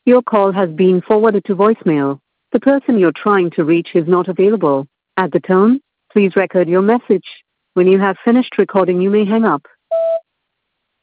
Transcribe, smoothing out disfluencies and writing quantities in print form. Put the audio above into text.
Your call has been forwarded to voicemail. The person you're trying to reach is not available. At the tone, please record your message. When you have finished recording, you may hang up.